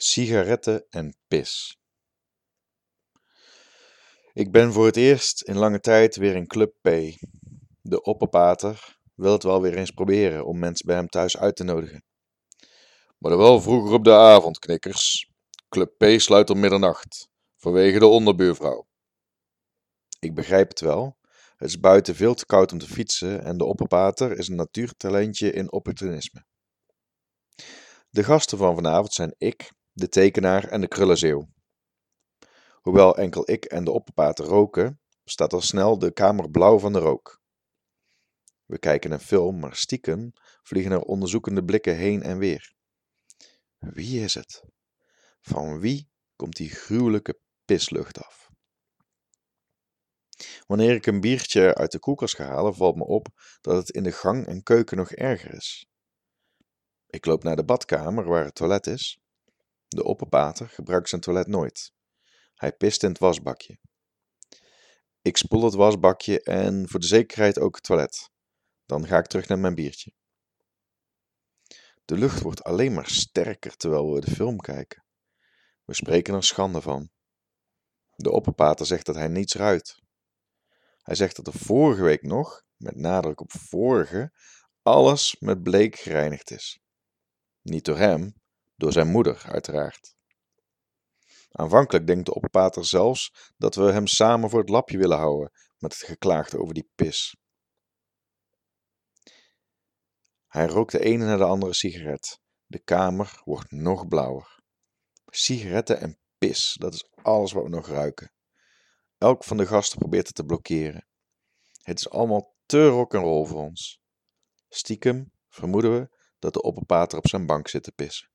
Sigaretten en pis. Ik ben voor het eerst in lange tijd weer in Club P. De opperpater wil het wel weer eens proberen om mensen bij hem thuis uit te nodigen. Maar dan wel vroeger op de avond, knikkers. Club P sluit om middernacht, vanwege de onderbuurvrouw. Ik begrijp het wel. Het is buiten veel te koud om te fietsen en de opperpater is een natuurtalentje in opportunisme. De gasten van vanavond zijn ik, de tekenaar en de krullenzeeuw. Hoewel enkel ik en de opperpater roken, staat al snel de kamer blauw van de rook. We kijken een film, maar stiekem vliegen er onderzoekende blikken heen en weer. Wie is het? Van wie komt die gruwelijke pislucht af? Wanneer ik een biertje uit de koelkast ga halen, valt me op dat het in de gang en keuken nog erger is. Ik loop naar de badkamer waar het toilet is. De opperpater gebruikt zijn toilet nooit. Hij pist in het wasbakje. Ik spoel het wasbakje en voor de zekerheid ook het toilet. Dan ga ik terug naar mijn biertje. De lucht wordt alleen maar sterker terwijl we de film kijken. We spreken er schande van. De opperpater zegt dat hij niets ruikt. Hij zegt dat er vorige week nog, met nadruk op vorige, alles met bleek gereinigd is. Niet door hem, door zijn moeder uiteraard. Aanvankelijk denkt de opperpater zelfs dat we hem samen voor het lapje willen houden met het geklaagde over die pis. Hij rookt de ene na de andere sigaret. De kamer wordt nog blauwer. Sigaretten en pis, dat is alles wat we nog ruiken. Elk van de gasten probeert het te blokkeren. Het is allemaal te rock'n'roll voor ons. Stiekem vermoeden we dat de opperpater op zijn bank zit te pissen.